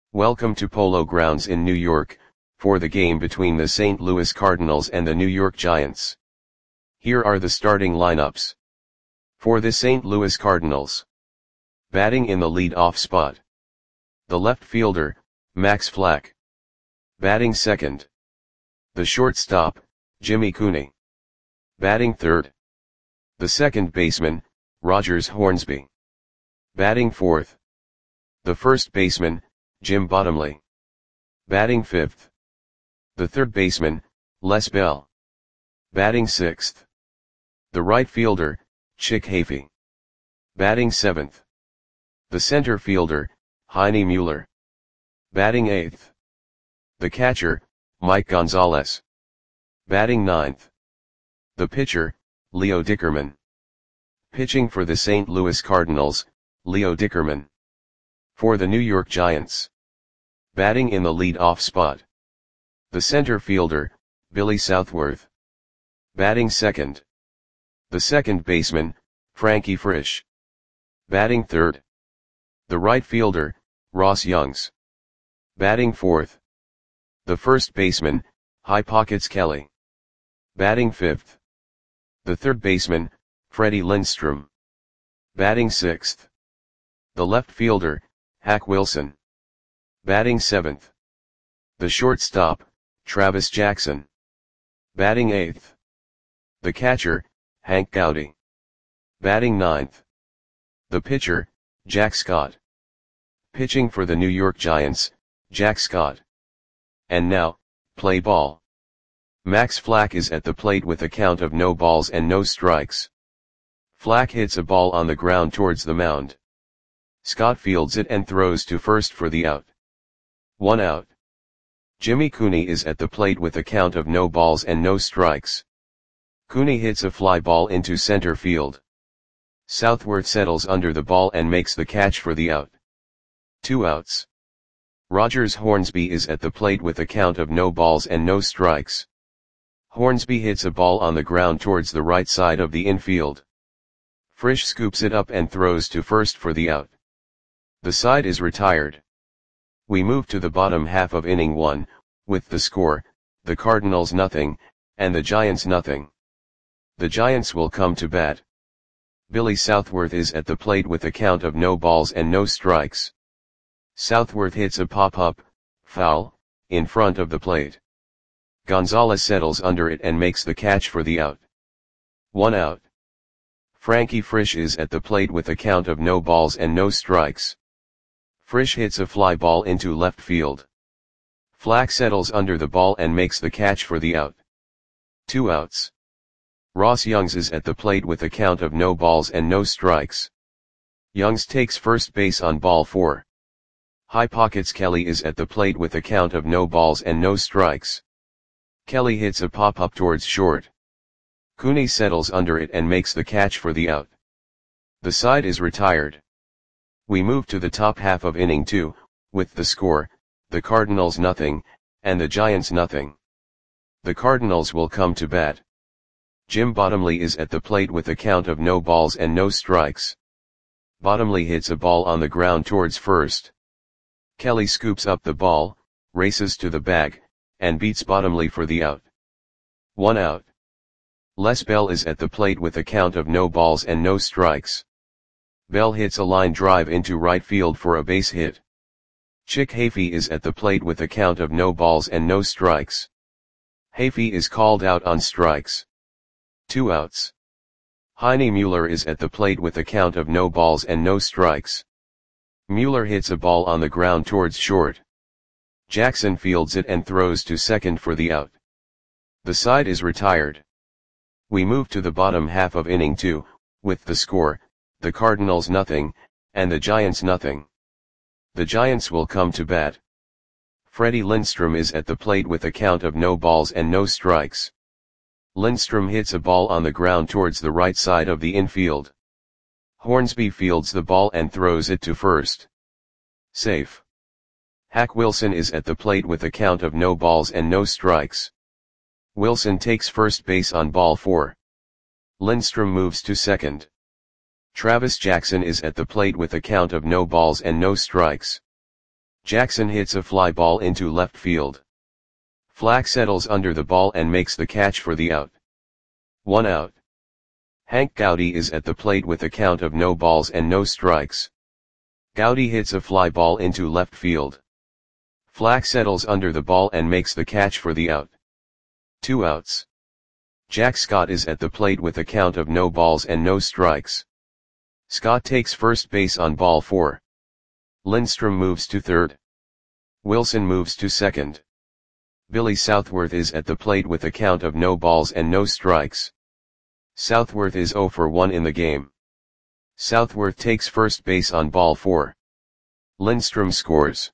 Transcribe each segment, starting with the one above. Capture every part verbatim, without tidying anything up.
Welcome to Polo Grounds in New York, for the game between the Saint Louis Cardinals and the New York Giants. Here are the starting lineups. For the Saint Louis Cardinals. Batting in the lead-off spot. The left fielder, Max Flack. Batting second. The shortstop, Jimmy Cooney. Batting third. The second baseman, Rogers Hornsby. Batting fourth. The first baseman, Jim Bottomley. Batting fifth. The third baseman, Les Bell. Batting sixth. The right fielder, Chick Hafey. Batting seventh. The center fielder, Heine Mueller. Batting eighth. The catcher, Mike Gonzalez. Batting ninth. The pitcher, Leo Dickerman. Pitching for the Saint Louis Cardinals, Leo Dickerman. For the New York Giants. Batting in the lead-off spot. The center fielder, Billy Southworth. Batting second. The second baseman, Frankie Frisch. Batting third. The right fielder, Ross Youngs. Batting fourth. The first baseman, High Pockets Kelly. Batting fifth. The third baseman, Freddie Lindstrom. Batting sixth. The left fielder, Hack Wilson. Batting seventh. The shortstop, Travis Jackson. Batting eighth. The catcher, Hank Gowdy. Batting ninth. The pitcher, Jack Scott. Pitching for the New York Giants, Jack Scott. And now, play ball. Max Flack is at the plate with a count of no balls and no strikes. Flack hits a ball on the ground towards the mound. Scott fields it and throws to first for the out. One out. Jimmy Cooney is at the plate with a count of no balls and no strikes. Cooney hits a fly ball into center field. Southworth settles under the ball and makes the catch for the out. Two outs. Rogers Hornsby is at the plate with a count of no balls and no strikes. Hornsby hits a ball on the ground towards the right side of the infield. Frisch scoops it up and throws to first for the out. The side is retired. We move to the bottom half of inning one, with the score, the Cardinals nothing, and the Giants nothing. The Giants will come to bat. Billy Southworth is at the plate with a count of no balls and no strikes. Southworth hits a pop-up, foul, in front of the plate. Gonzalez settles under it and makes the catch for the out. One out. Frankie Frisch is at the plate with a count of no balls and no strikes. Frisch hits a fly ball into left field. Flack settles under the ball and makes the catch for the out. Two outs. Ross Youngs is at the plate with a count of no balls and no strikes. Youngs takes first base on ball four. High Pockets Kelly is at the plate with a count of no balls and no strikes. Kelly hits a pop-up towards short. Cooney settles under it and makes the catch for the out. The side is retired. We move to the top half of inning two, with the score, the Cardinals nothing, and the Giants nothing. The Cardinals will come to bat. Jim Bottomley is at the plate with a count of no balls and no strikes. Bottomley hits a ball on the ground towards first. Kelly scoops up the ball, races to the bag, and beats Bottomley for the out. One out. Les Bell is at the plate with a count of no balls and no strikes. Bell hits a line drive into right field for a base hit. Chick Hafey is at the plate with a count of no balls and no strikes. Hafey is called out on strikes. Two outs. Heine Mueller is at the plate with a count of no balls and no strikes. Mueller hits a ball on the ground towards short. Jackson fields it and throws to second for the out. The side is retired. We move to the bottom half of inning two, with the score, the Cardinals nothing, and the Giants nothing. The Giants will come to bat. Freddie Lindstrom is at the plate with a count of no balls and no strikes. Lindstrom hits a ball on the ground towards the right side of the infield. Hornsby fields the ball and throws it to first. Safe. Hack Wilson is at the plate with a count of no balls and no strikes. Wilson takes first base on ball four. Lindstrom moves to second. Travis Jackson is at the plate with a count of no balls and no strikes. Jackson hits a fly ball into left field. Flack settles under the ball and makes the catch for the out. One out. Hank Gowdy is at the plate with a count of no balls and no strikes. Gowdy hits a fly ball into left field. Flack settles under the ball and makes the catch for the out. Two outs. Jack Scott is at the plate with a count of no balls and no strikes. Scott takes first base on ball four. Lindstrom moves to third. Wilson moves to second. Billy Southworth is at the plate with a count of no balls and no strikes. Southworth is oh for one in the game. Southworth takes first base on ball four. Lindstrom scores.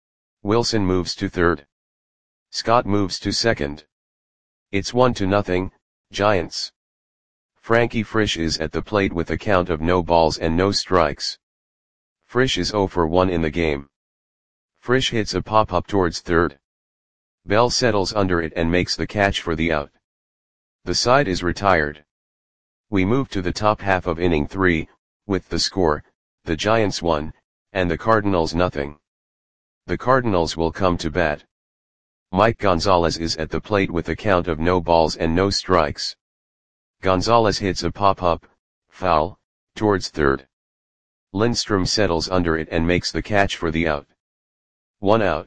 Wilson moves to third. Scott moves to second. It's one to nothing, Giants. Frankie Frisch is at the plate with a count of no balls and no strikes. Frisch is oh for one in the game. Frisch hits a pop-up towards third. Bell settles under it and makes the catch for the out. The side is retired. We move to the top half of inning three, with the score, the Giants one, and the Cardinals nothing. The Cardinals will come to bat. Mike Gonzalez is at the plate with a count of no balls and no strikes. Gonzalez hits a pop-up, foul, towards third. Lindstrom settles under it and makes the catch for the out. One out.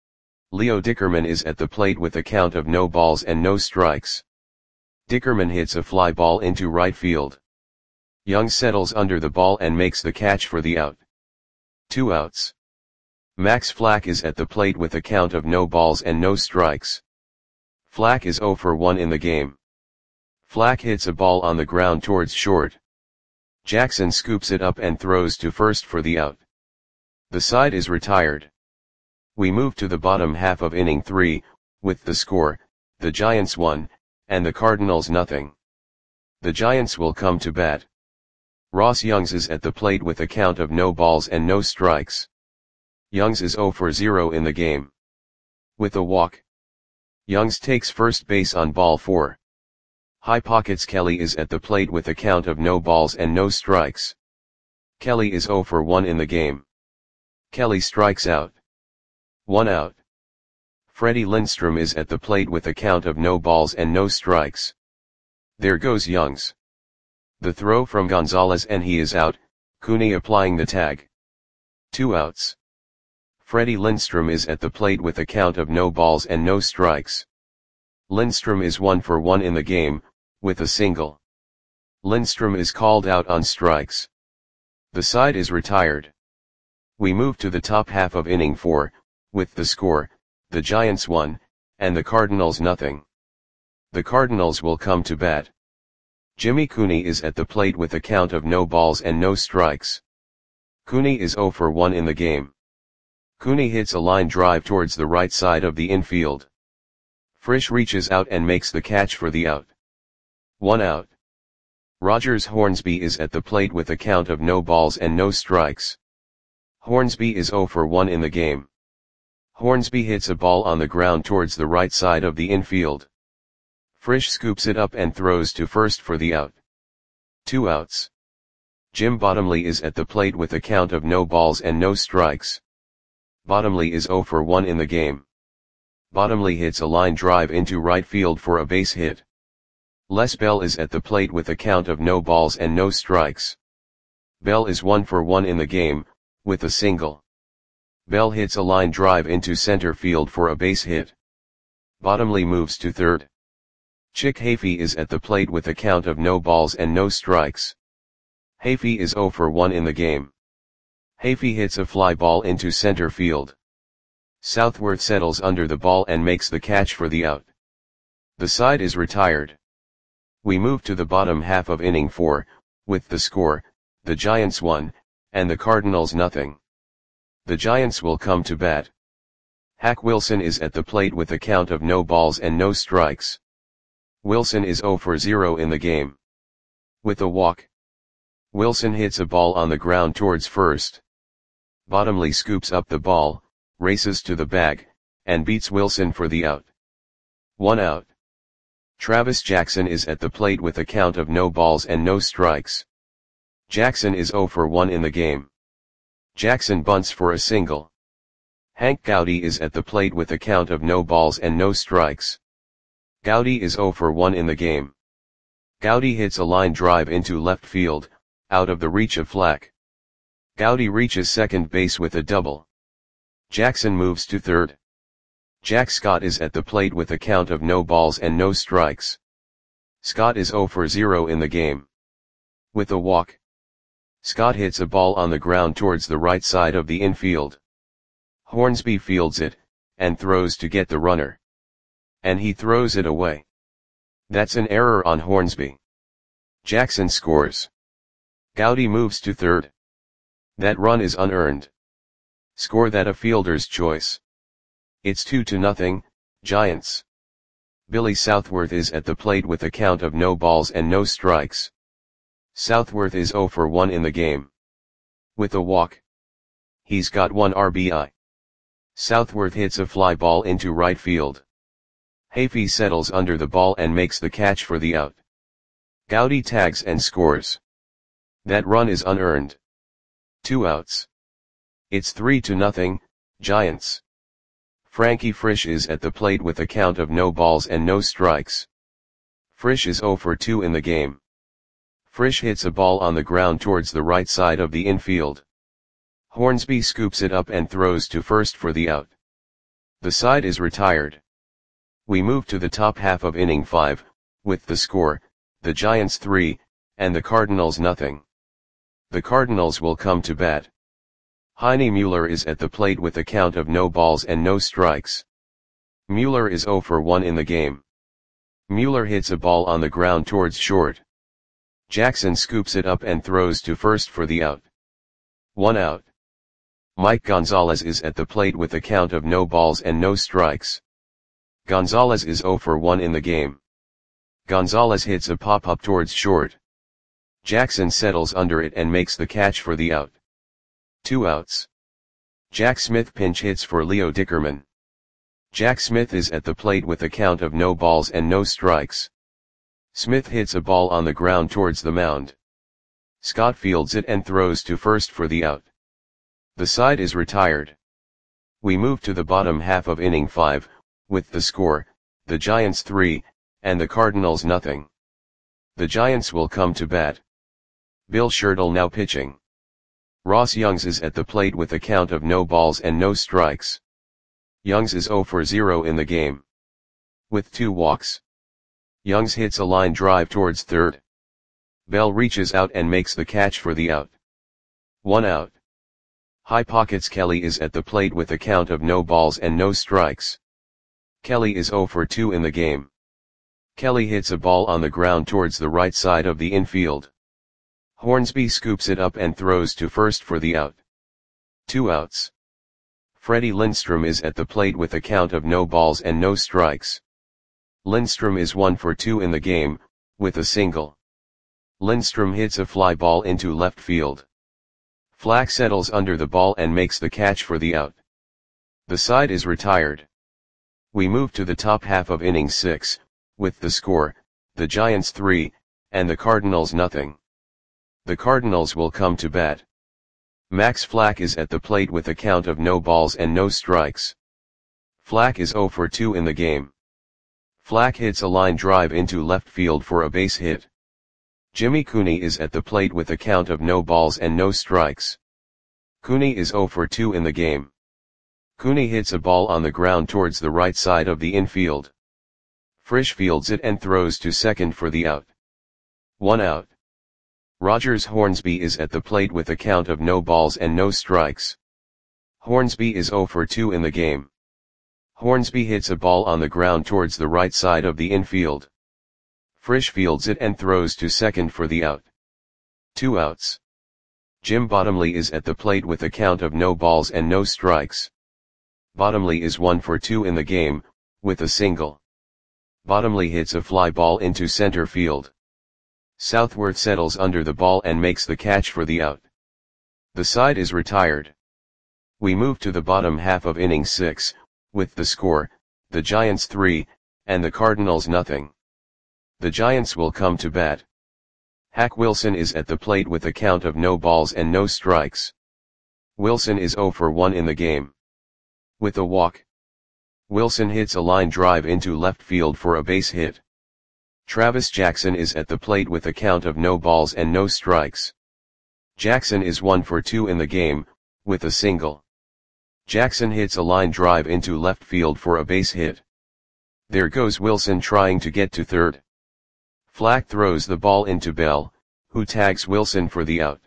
Leo Dickerman is at the plate with a count of no balls and no strikes. Dickerman hits a fly ball into right field. Young settles under the ball and makes the catch for the out. Two outs. Max Flack is at the plate with a count of no balls and no strikes. Flack is oh for one in the game. Flack hits a ball on the ground towards short. Jackson scoops it up and throws to first for the out. The side is retired. We move to the bottom half of inning three, with the score, the Giants one, and the Cardinals nothing. The Giants will come to bat. Ross Youngs is at the plate with a count of no balls and no strikes. Youngs is oh for zero in the game. With a walk. Youngs takes first base on ball four. High Pockets Kelly is at the plate with a count of no balls and no strikes. Kelly is oh for one in the game. Kelly strikes out. One out. Freddie Lindstrom is at the plate with a count of no balls and no strikes. There goes Youngs. The throw from Gonzalez and he is out, Cooney applying the tag. Two outs. Freddie Lindstrom is at the plate with a count of no balls and no strikes. Lindstrom is one for one in the game, with a single. Lindstrom is called out on strikes. The side is retired. We move to the top half of inning four, with the score, the Giants one, and the Cardinals nothing. The Cardinals will come to bat. Jimmy Cooney is at the plate with a count of no balls and no strikes. Cooney is oh for one in the game. Cooney hits a line drive towards the right side of the infield. Frisch reaches out and makes the catch for the out. One out. Rogers Hornsby is at the plate with a count of no balls and no strikes. Hornsby is oh for one in the game. Hornsby hits a ball on the ground towards the right side of the infield. Frisch scoops it up and throws to first for the out. Two outs. Jim Bottomley is at the plate with a count of no balls and no strikes. Bottomley is oh for one in the game. Bottomley hits a line drive into right field for a base hit. Les Bell is at the plate with a count of no balls and no strikes. Bell is one for one in the game, with a single. Bell hits a line drive into center field for a base hit. Bottomley moves to third. Chick Hafey is at the plate with a count of no balls and no strikes. Hafey is oh for one in the game. Hafey hits a fly ball into center field. Southworth settles under the ball and makes the catch for the out. The side is retired. We move to the bottom half of inning four, with the score, the Giants one, and the Cardinals nothing. The Giants will come to bat. Hack Wilson is at the plate with a count of no balls and no strikes. Wilson is oh for zero in the game. With a walk. Wilson hits a ball on the ground towards first. Bottomley scoops up the ball, races to the bag, and beats Wilson for the out. One out. Travis Jackson is at the plate with a count of no balls and no strikes. Jackson is oh for one in the game. Jackson bunts for a single. Hank Gowdy is at the plate with a count of no balls and no strikes. Gowdy is zero for one in the game. Gowdy hits a line drive into left field, out of the reach of Flack. Gowdy reaches second base with a double. Jackson moves to third. Jack Scott is at the plate with a count of no balls and no strikes. Scott is zero for zero in the game. With a walk, Scott hits a ball on the ground towards the right side of the infield. Hornsby fields it, and throws to get the runner. And he throws it away. That's an error on Hornsby. Jackson scores. Gowdy moves to third. That run is unearned. Score that a fielder's choice. It's two to nothing, Giants. Billy Southworth is at the plate with a count of no balls and no strikes. Southworth is zero for one in the game. With a walk, he's got one R B I. Southworth hits a fly ball into right field. Hafey settles under the ball and makes the catch for the out. Gowdy tags and scores. That run is unearned. Two outs. It's three to nothing, Giants. Frankie Frisch is at the plate with a count of no balls and no strikes. Frisch is zero for two in the game. Frisch hits a ball on the ground towards the right side of the infield. Hornsby scoops it up and throws to first for the out. The side is retired. We move to the top half of inning five, with the score, the Giants three, and the Cardinals nothing. The Cardinals will come to bat. Heine Mueller is at the plate with a count of no balls and no strikes. Mueller is zero for one in the game. Mueller hits a ball on the ground towards short. Jackson scoops it up and throws to first for the out. One out. Mike Gonzalez is at the plate with a count of no balls and no strikes. Gonzalez is zero for one in the game. Gonzalez hits a pop-up towards short. Jackson settles under it and makes the catch for the out. Two outs. Jack Smith pinch hits for Leo Dickerman. Jack Smith is at the plate with a count of no balls and no strikes. Smith hits a ball on the ground towards the mound. Scott fields it and throws to first for the out. The side is retired. We move to the bottom half of inning five, with the score, the Giants three, and the Cardinals nothing. The Giants will come to bat. Bill Shirtle now pitching. Ross Youngs is at the plate with a count of no balls and no strikes. Youngs is zero for zero in the game. With two walks, Youngs hits a line drive towards third. Bell reaches out and makes the catch for the out. One out. High Pockets Kelly is at the plate with a count of no balls and no strikes. Kelly is zero for two in the game. Kelly hits a ball on the ground towards the right side of the infield. Hornsby scoops it up and throws to first for the out. Two outs. Freddie Lindstrom is at the plate with a count of no balls and no strikes. Lindstrom is one for two in the game, with a single. Lindstrom hits a fly ball into left field. Flack settles under the ball and makes the catch for the out. The side is retired. We move to the top half of inning six, with the score, the Giants three, and the Cardinals nothing. The Cardinals will come to bat. Max Flack is at the plate with a count of no balls and no strikes. Flack is zero for two in the game. Flack hits a line drive into left field for a base hit. Jimmy Cooney is at the plate with a count of no balls and no strikes. Cooney is zero for two in the game. Cooney hits a ball on the ground towards the right side of the infield. Frisch fields it and throws to second for the out. One out. Rogers Hornsby is at the plate with a count of no balls and no strikes. Hornsby is zero for two in the game. Hornsby hits a ball on the ground towards the right side of the infield. Frisch fields it and throws to second for the out. Two outs. Jim Bottomley is at the plate with a count of no balls and no strikes. Bottomley is one for two in the game, with a single. Bottomley hits a fly ball into center field. Southworth settles under the ball and makes the catch for the out. The side is retired. We move to the bottom half of inning six, with the score, the Giants three, and the Cardinals nothing. The Giants will come to bat. Hack Wilson is at the plate with a count of no balls and no strikes. Wilson is zero for one in the game. With a walk, Wilson hits a line drive into left field for a base hit. Travis Jackson is at the plate with a count of no balls and no strikes. Jackson is one for two in the game, with a single. Jackson hits a line drive into left field for a base hit. There goes Wilson trying to get to third. Flack throws the ball into Bell, who tags Wilson for the out.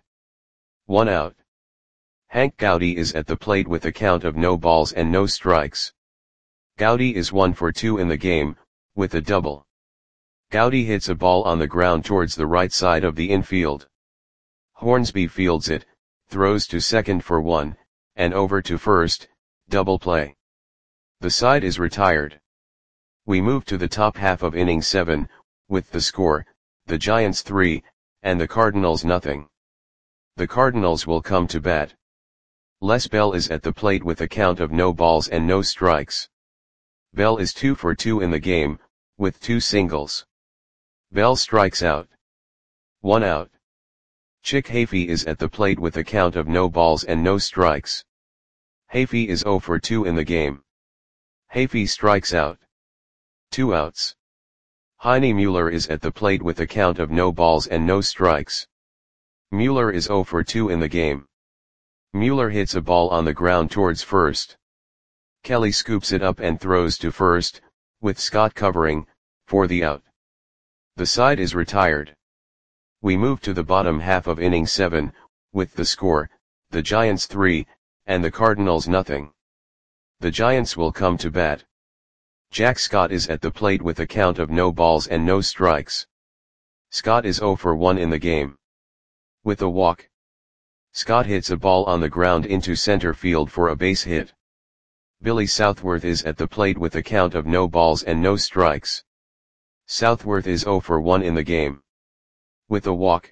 One out. Hank Gowdy is at the plate with a count of no balls and no strikes. Gowdy is one for two in the game, with a double. Gowdy hits a ball on the ground towards the right side of the infield. Hornsby fields it, throws to second for one, and over to first, double play. The side is retired. We move to the top half of inning seven, with the score, the Giants three, and the Cardinals nothing. The Cardinals will come to bat. Les Bell is at the plate with a count of no balls and no strikes. Bell is two for two in the game, with two singles. Bell strikes out. One out. Chick Hafey is at the plate with a count of no balls and no strikes. Hafey is zero for two in the game. Hafey strikes out. Two outs. Heine Mueller is at the plate with a count of no balls and no strikes. Mueller is zero for two in the game. Mueller hits a ball on the ground towards first. Kelly scoops it up and throws to first, with Scott covering, for the out. The side is retired. We move to the bottom half of inning seven, with the score, the Giants three, and the Cardinals nothing. The Giants will come to bat. Jack Scott is at the plate with a count of no balls and no strikes. Scott is zero for one in the game. With a walk, Scott hits a ball on the ground into center field for a base hit. Billy Southworth is at the plate with a count of no balls and no strikes. Southworth is zero for one in the game. With a walk,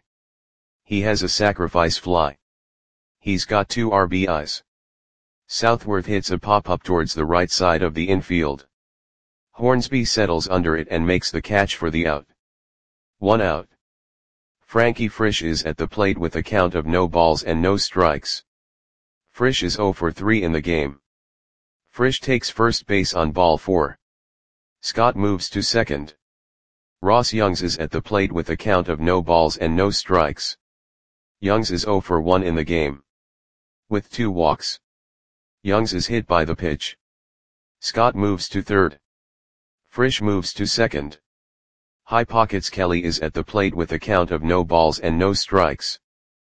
he has a sacrifice fly. He's got two R B Is. Southworth hits a pop-up towards the right side of the infield. Hornsby settles under it and makes the catch for the out. One out. Frankie Frisch is at the plate with a count of no balls and no strikes. Frisch is zero for three in the game. Frisch takes first base on ball four. Scott moves to second. Ross Youngs is at the plate with a count of no balls and no strikes. Youngs is zero for one in the game. With two walks, Youngs is hit by the pitch. Scott moves to third. Frisch moves to second. High Pockets Kelly is at the plate with a count of no balls and no strikes.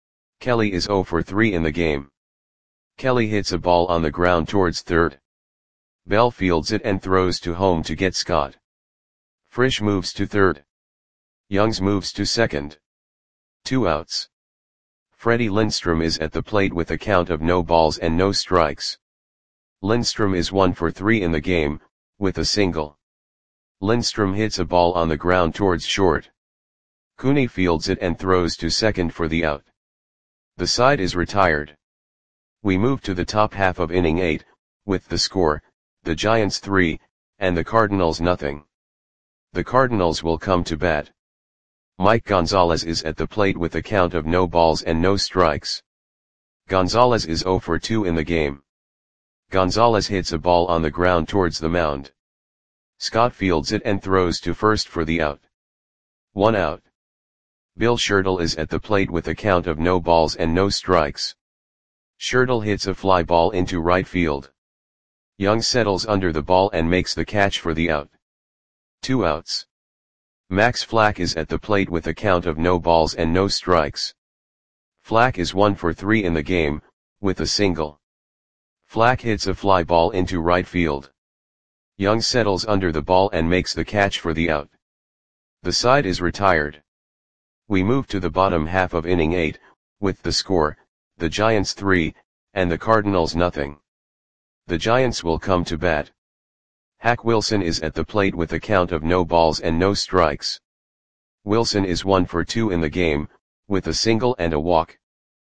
Kelly is zero for three in the game. Kelly hits a ball on the ground towards third. Bell fields it and throws to home to get Scott. Frisch moves to third. Youngs moves to second. Two outs. Freddie Lindstrom is at the plate with a count of no balls and no strikes. Lindstrom is one for three in the game, with a single. Lindstrom hits a ball on the ground towards short. Cooney fields it and throws to second for the out. The side is retired. We move to the top half of inning eight, with the score, the Giants three, and the Cardinals nothing. The Cardinals will come to bat. Mike Gonzalez is at the plate with a count of no balls and no strikes. Gonzalez is zero for two in the game. Gonzalez hits a ball on the ground towards the mound. Scott fields it and throws to first for the out. One out. Bill Schertle is at the plate with a count of no balls and no strikes. Schertle hits a fly ball into right field. Young settles under the ball and makes the catch for the out. Two outs. Max Flack is at the plate with a count of no balls and no strikes. Flack is one for three in the game, with a single. Flack hits a fly ball into right field. Young settles under the ball and makes the catch for the out. The side is retired. We move to the bottom half of inning eight, with the score, the Giants three, and the Cardinals nothing. The Giants will come to bat. Hack Wilson is at the plate with a count of no balls and no strikes. Wilson is one for two in the game, with a single and a walk.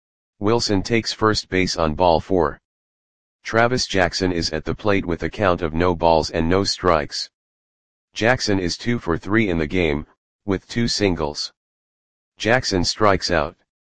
Wilson takes first base on ball four. Travis Jackson is at the plate with a count of no balls and no strikes. Jackson is two for three in the game, with two singles. Jackson strikes out.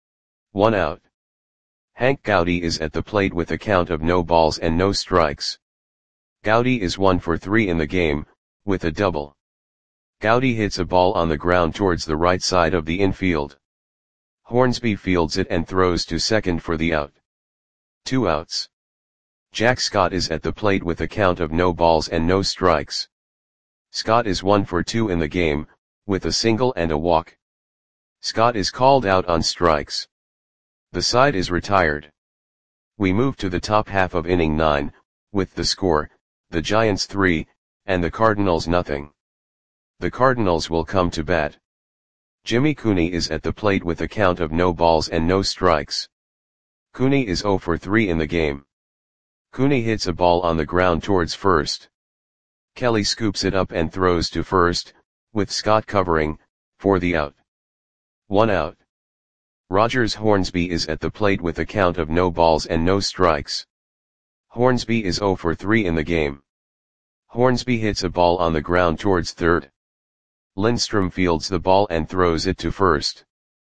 One out. Hank Gowdy is at the plate with a count of no balls and no strikes. Gowdy is one for three in the game, with a double. Gowdy hits a ball on the ground towards the right side of the infield. Hornsby fields it and throws to second for the out. Two outs. Jack Scott is at the plate with a count of no balls and no strikes. Scott is one for two in the game, with a single and a walk. Scott is called out on strikes. The side is retired. We move to the top half of inning nine, with the score, the Giants three, and the Cardinals nothing. The Cardinals will come to bat. Jimmy Cooney is at the plate with a count of no balls and no strikes. Cooney is zero for three in the game. Cooney hits a ball on the ground towards first. Kelly scoops it up and throws to first, with Scott covering, for the out. One out. Rogers Hornsby is at the plate with a count of no balls and no strikes. Hornsby is zero for three in the game. Hornsby hits a ball on the ground towards third. Lindstrom fields the ball and throws it to first.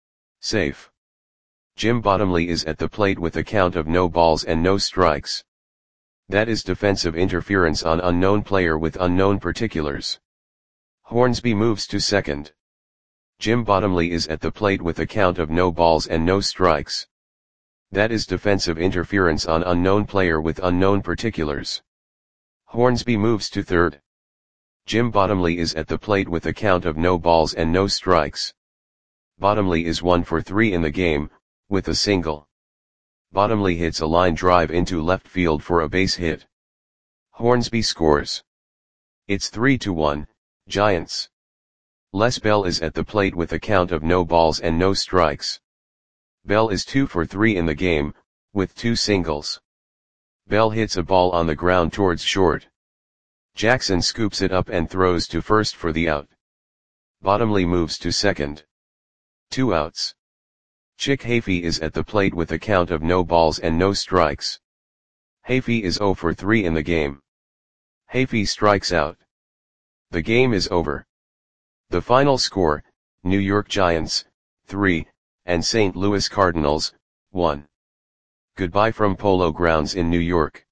Safe. Jim Bottomley is at the plate with a count of no balls and no strikes. That is defensive interference on unknown player with unknown particulars. Hornsby moves to second. Jim Bottomley is at the plate with a count of no balls and no strikes. That is defensive interference on unknown player with unknown particulars. Hornsby moves to third. Jim Bottomley is at the plate with a count of no balls and no strikes. Bottomley is one for three in the game, with a single. Bottomley hits a line drive into left field for a base hit. Hornsby scores. It's three to one, Giants. Les Bell is at the plate with a count of no balls and no strikes. Bell is two for three in the game, with two singles. Bell hits a ball on the ground towards short. Jackson scoops it up and throws to first for the out. Bottomley moves to second. Two outs. Chick Hafey is at the plate with a count of no balls and no strikes. Hafey is zero for three in the game. Hafey strikes out. The game is over. The final score, New York Giants, three, and Saint Louis Cardinals, one. Goodbye from Polo Grounds in New York.